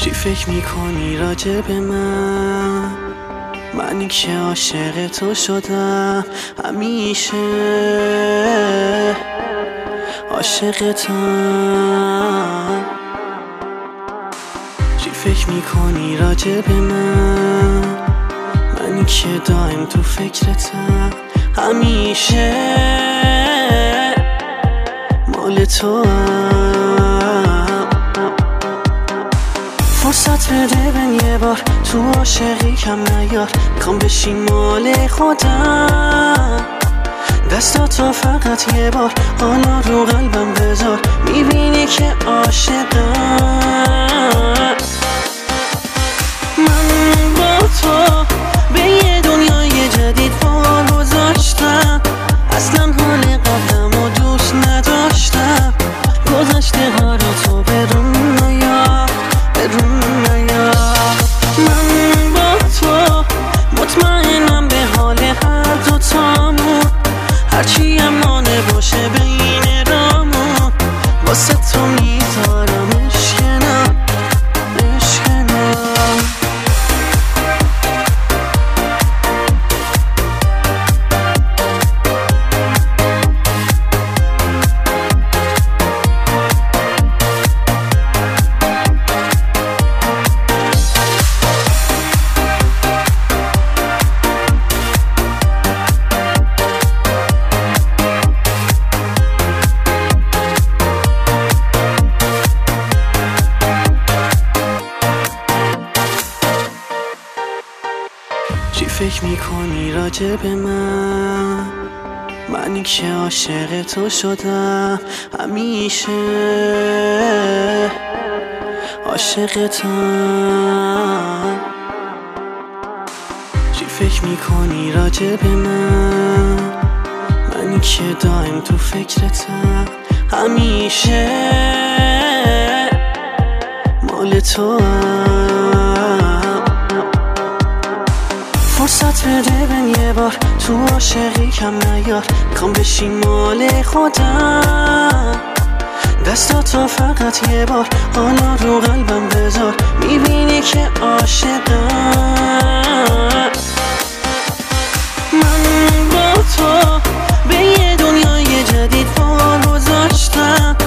چی فکر میکنی راجع به منی که عاشق تو شدم همیشه عاشقتم. چی فکر میکنی راجع به منی که دائم تو فکرتم همیشه مال تو فرصت بده بهم یه بار تو عاشقی کم نیار، میخوام بشی مال خودم. دستاتو فقط یه بار حالا رو قلبم بذار، میبینی که عاشقم. من با تو به یه دنیای جدید پا گذاشتم، اصلا حال قبلمو دوست نداشتم. گذشته ها رو تو برون نیار. من با تو مطمئنم به حال هر دوتامون، هرچی هم مانه باشه بین رامون، واسه تو میذارم عشقنا. چی فکر میکنی راجع به منی که عاشق تو شدم همیشه عاشقتم. چی فکر میکنی راجع به منی که دائم تو فکرتم همیشه مال تو. فرصت بده بهم یه بار تو عاشقی کم نیار، میخوام بشی مال خودم. دستاتو فقط یه بار حالا رو قلبم بذار، میبینی که عاشقم. من با تو به یه دنیای جدید پا گذاشتم،